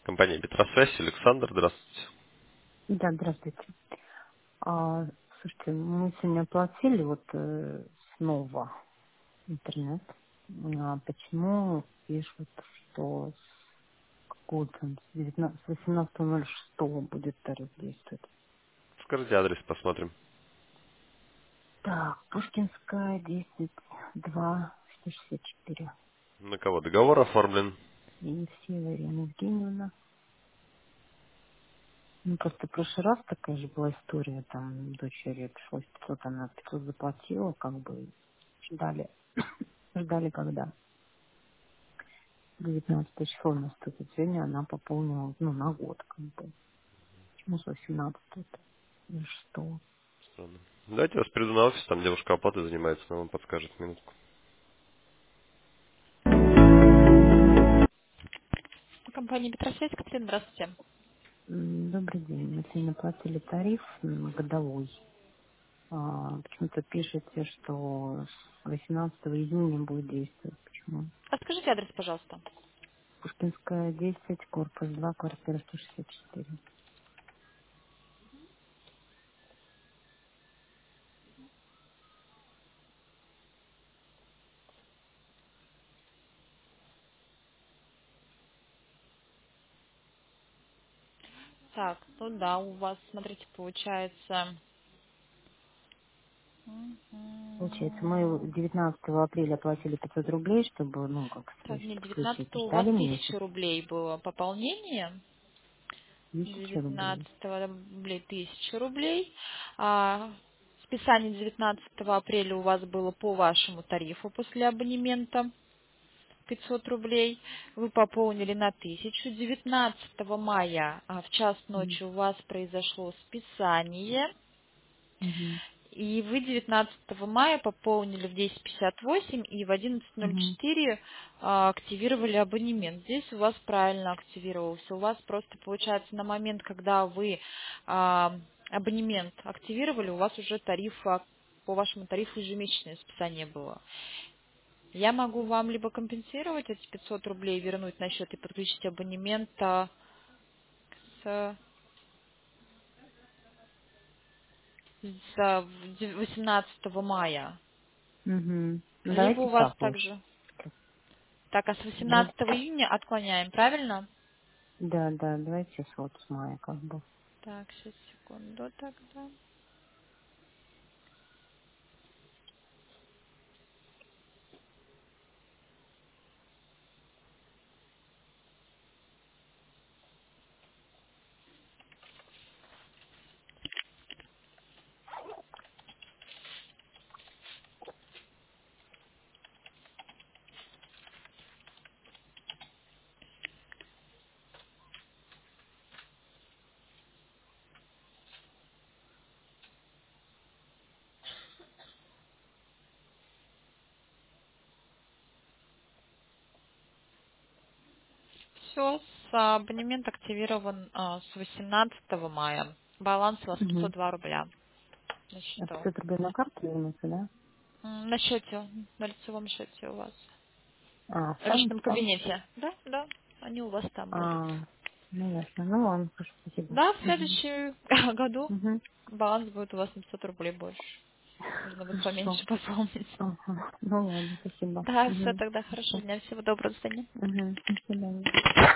Компания Петросвязь, Александр, здравствуйте. Да, здравствуйте. Слушайте, мы сегодня оплатили снова интернет. Почему пишут, что с 18.06 будет тариф действовать? Скажите адрес, посмотрим. Так, Пушкинская, 10, 2, 164. На кого договор оформлен? Евсеева Ирина Евгеньевна. Ну, просто в прошлый раз такая же была история, там, дочери пришлось 500, она 500 заплатила, как бы ждали когда. 19 число наступит. Сегодня она пополнила, на год, как бы. Почему с 18 -то? И что? Странно. Давайте я вас приду на офис, там девушка оплаты занимается, она вам подскажет минутку. Компания Петросвязь, Катрин, здравствуйте. Добрый день. Мы сегодня платили тариф годовой. Почему-то пишете, что с 18 июня будет действовать. Почему? А скажите адрес, пожалуйста. Пушкинская, 10, корпус 2, квартира 164. Так, ну да, у вас, смотрите, получается... Получается, мы 19 апреля платили 500 рублей, чтобы, как Так, не в случае 19 у вас ждали месяц. 1000 рублей было пополнение. 1000 рублей. 19 рублей 1000 рублей. Списание 19 апреля у вас было по вашему тарифу после абонемента 500 рублей. Вы пополнили на 1000. 19 мая в час Мгм. ночи у вас произошло списание. Мгм. И вы 19 мая пополнили в 10:58 и в Мгм. 11:04 активировали абонемент. Здесь у вас правильно активировался. У вас просто получается на момент, когда вы абонемент активировали, у вас уже тариф по вашему тарифу ежемесячное списание было. Я могу вам либо компенсировать эти 500 рублей, вернуть на счет и подключить абонемент с 18 мая. Мгм. Ну, Либо давайте у вас так лучше. также. Так, а с Давайте, 18 июня отклоняем, правильно? да, да, давайте с мая как бы. Так, сейчас, секунду тогда. Все, абонемент активирован с 18 мая. Баланс у вас Угу. 502 рубля на А счету. 500 рублей на карту вернуться, да? На счете, на лицевом счете у вас. А, В сам, личном сам счет? кабинете. Да, да, они у вас там будут. А, ну ясно. Ну ладно, хорошо, спасибо. Да, в Угу. следующем году Угу. баланс будет у вас на 500 рублей больше. Нужно будет Хорошо. поменьше пополнить. Ага. Ну ладно, спасибо. Да, все Угу. тогда хорошего Хорошо. дня. Всего доброго, до свидания. Угу. До свидания.